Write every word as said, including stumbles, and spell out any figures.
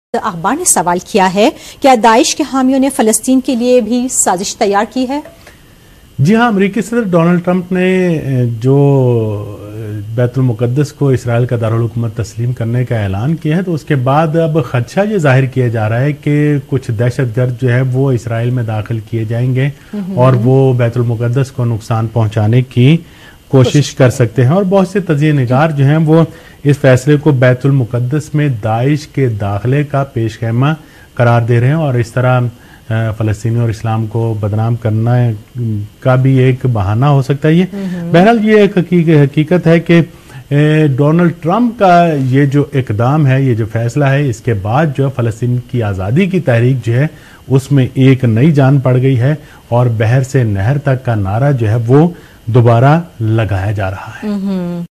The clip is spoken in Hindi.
अखबार ने सवाल किया है, क्या दाइश के हामियों ने फलस्तीन के लिए भी साजिश तैयार की है? जी हाँ, अमेरिकी सदर डोनाल्ड ट्रंप ने जो बैतुल मुकद्दस को इसराइल का दारुल हुकूमत तस्लीम करने का ऐलान किया है, तो उसके बाद अब खदशा ये जाहिर किया जा रहा है कि कुछ दहशतगर्द जो है वो इसराइल में दाखिल किए जाएंगे और वो बैतुल मुकद्दस को नुकसान पहुंचाने की कोशिश कर सकते हैं। और बहुत से तजिए निगार जो हैं वो इस फैसले को बैतुल मुकद्दस में दाइश के दाखिले का पेशखैमा करार दे रहे हैं और इस तरह फ़लस्तीनी और इस्लाम को बदनाम करना का भी एक बहाना हो सकता है। ये बहरहाल ये एक हकीकत है कि डोनाल्ड ट्रंप का ये जो इकदाम है, ये जो फैसला है, इसके बाद जो फ़लस्तीन की आज़ादी की तहरीक जो है उसमें एक नई जान पड़ गई है और बहर से नहर तक का नारा जो है वो दोबारा लगाया जा रहा है।